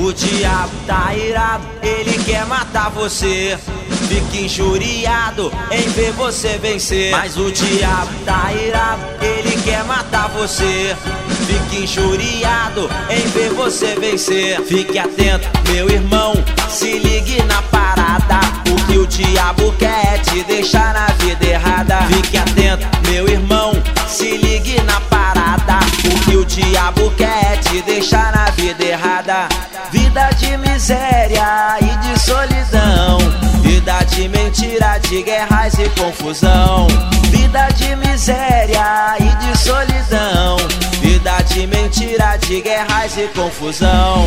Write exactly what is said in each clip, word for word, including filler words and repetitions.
O diabo tá irado, ele quer matar você. Fica injuriado em ver você vencer. Mas o diabo tá irado, ele quer matar você. Fique injuriado em ver você vencer. Fique atento, meu irmão, se ligue na parada. O que o diabo quer é te deixar na vida errada. Fique atento, meu irmão, se ligue na parada. O que o diabo quer é te deixar na vida errada. Vida de miséria e de solidão, vida de mentira, de guerras e confusão. Vida de miséria e de solidão, vida de mentira, de guerras e confusão.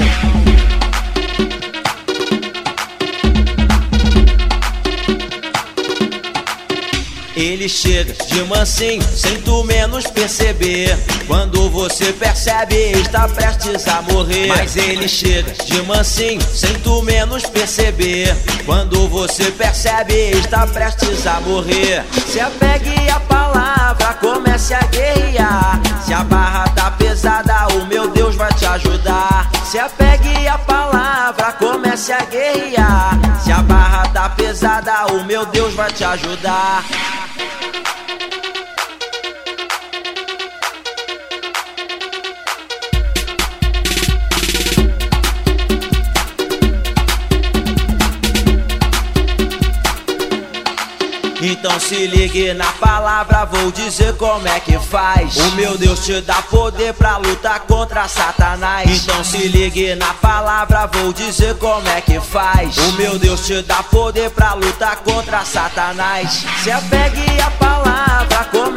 Ele chega de mansinho, sem tu menos perceber. Quando você percebe, está prestes a morrer. Mas ele chega de mansinho, sem tu menos perceber. Quando você percebe, está prestes a morrer. Se apegue à palavra, comece a guerrear. Se a barra tá pesada, o meu Deus vai te ajudar. Se apegue à palavra, comece a guerrear. Se a barra tá pesada, o meu Deus vai te ajudar. Então se ligue na palavra, vou dizer como é que faz. O meu Deus te dá poder pra lutar contra Satanás. Então se ligue na palavra, vou dizer como é que faz. O meu Deus te dá poder pra lutar contra Satanás. Se apegue à palavra,